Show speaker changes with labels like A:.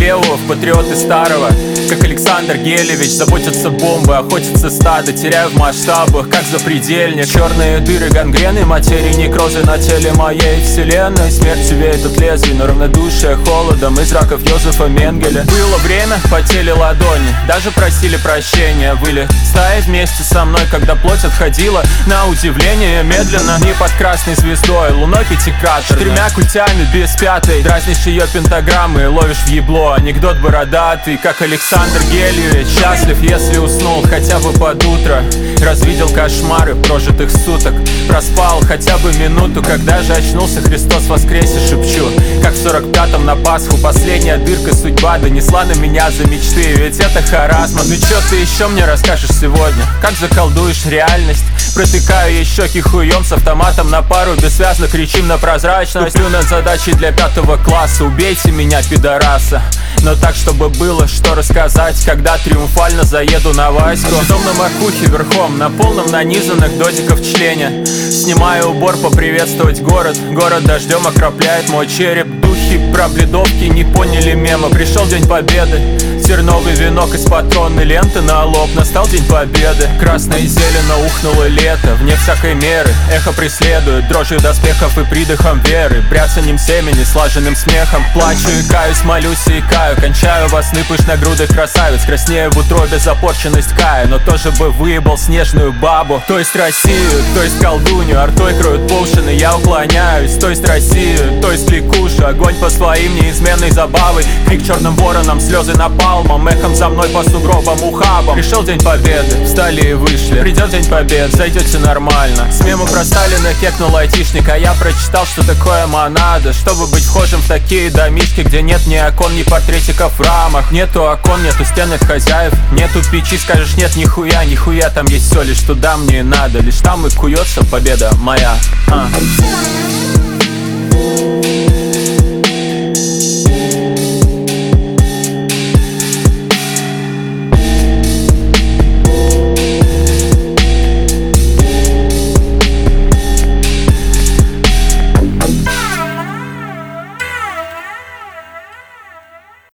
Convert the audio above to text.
A: левого в патриоты старого. Как Александр Гелевич, заботятся бомбы, охотятся стадо, теряю в масштабах, как запредельник. Черные дыры, гангрены, материи, некрозы на теле моей вселенной. Смерть веет от лезвий, но равнодушие холодом из раков Йозефа Менгеля. Было время, потели ладони, даже просили прощения. Выли стаи вместе со мной, когда плоть отходила на удивление медленно. Не под красной звездой, луной пятикратной, 4 культями без пятой. Дразнишь ее пентаграммы, ловишь в ебло. Анекдот бородатый, как Александр Гелевич. Счастлив, если уснул хотя бы под утро. Развидел кошмары прожитых суток. Проспал хотя бы минуту, когда же очнулся, Христос воскресе, шепчу. Как в 45-м на Пасху последняя дырка судьба донесла на меня за мечты. Ведь это харазма. Ну чё ты еще мне расскажешь сегодня? Как заколдуешь реальность? Протыкаю ей щеки хуем с автоматом на пару. Бессвязно кричим на прозрачность. Туплю над задачей для 5 класса. Убейте меня, пидораса. Но так, чтобы было что рассказать, когда триумфально заеду на Ваську. Дом на макухе верхом, на полном нанизанных додиков члене. Снимаю убор поприветствовать город. Город дождем окропляет мой череп. Духи пробледовки не поняли мема. Пришел День Победы. Терновый венок из патронной ленты на лоб. Настал День Победы. Красное и зелено ухнуло лето. Вне всякой меры эхо преследует дрожью доспехов и придыхом веры. Бряцаньем семени, слаженным смехом. Плачу и каюсь, молюсь и икаю. Кончаю во сны пышногрудых красавиц. Краснею в утробе запорченность каю. Но тоже бы выебал снежную бабу. То есть Россию, то есть колдунью. Артой кроют поушины, я уклоняюсь. То есть Россию, то есть ликушу. Огонь по своим неизменной забавой. Крик черным вороном, слезы напалмом. Эхом за мной по сугробам ухабам. Пришел День Победы, встали и вышли. Придет День Побед, зайдете нормально. С мема про Сталина кекнул айтишник. А я прочитал, что такое монада. Чтобы быть вхожим в такие домишки, где нет ни окон, ни портретиков в рамах. Нету окон, нету стен, нет хозяев. Нету печи, скажешь нет, нихуя, нихуя. Там есть все, лишь туда мне и надо. Лишь там и куется победа моя.